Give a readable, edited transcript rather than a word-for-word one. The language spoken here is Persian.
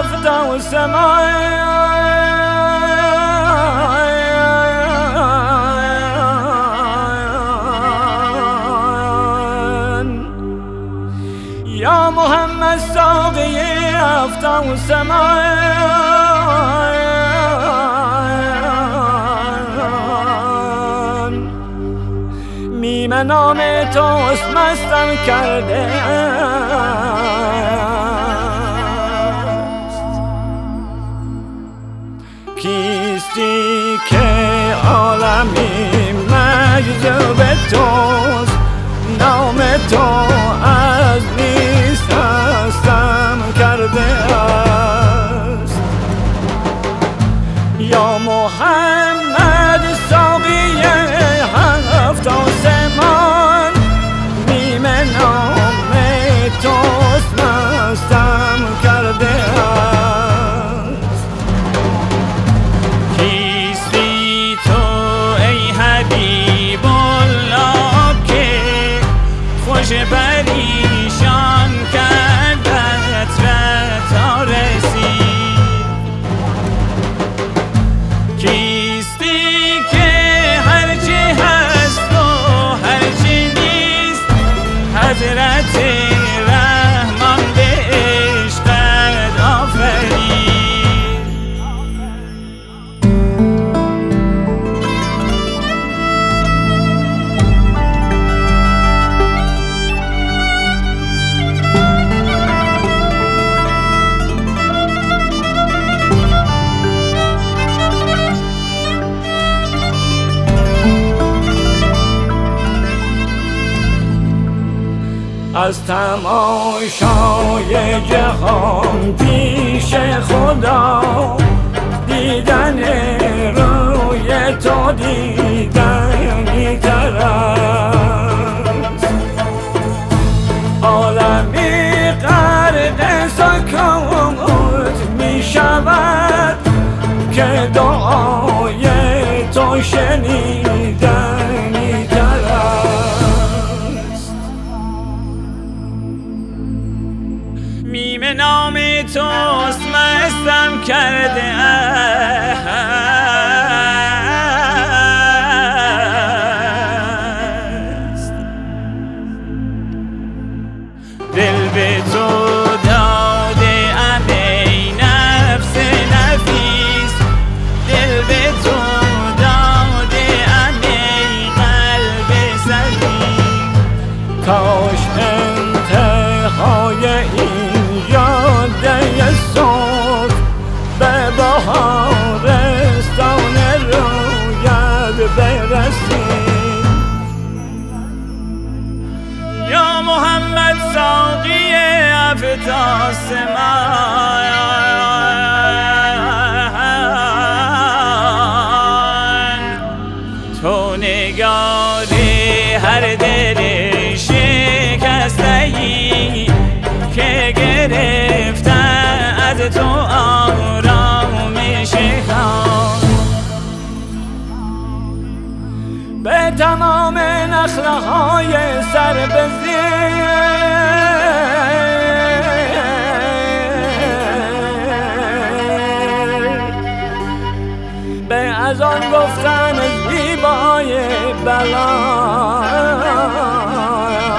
هفت آسمان یا محمد ساقی هفت آسمان میم نام توست مستم کرده کیستی که عالمی مجذوب توست نام تو از نیست هستم کرده است یا محمد ساقی هفت آسمان میم نام توست مستم کرده است کیستی تو ای حبیب الله که خوش پریشان کردت و تا رسید کیستی که هرچی هست و هرچی نیست حضرت رحمان به عشقت آفرید از تماشای جهان پیش خدا دیدن روی تو دیدنی تر است عالمی غرق سکوت می شود که دعای تو شنیدنی تر است میم نام توست مستم کرده است دل به تو داده ام ای نفس نفیس دل به تو داده ام ای قلب سلیم کاش انتهای این جاده صبح به بهارستان رویت برسیم یا محمد ساقی هفت آسمان تو نگار هر دل شکسته‌ای که گرفته از تو آرامش خواست به تمام نخله های سر به زیر به از آن گفتن زیبای بلا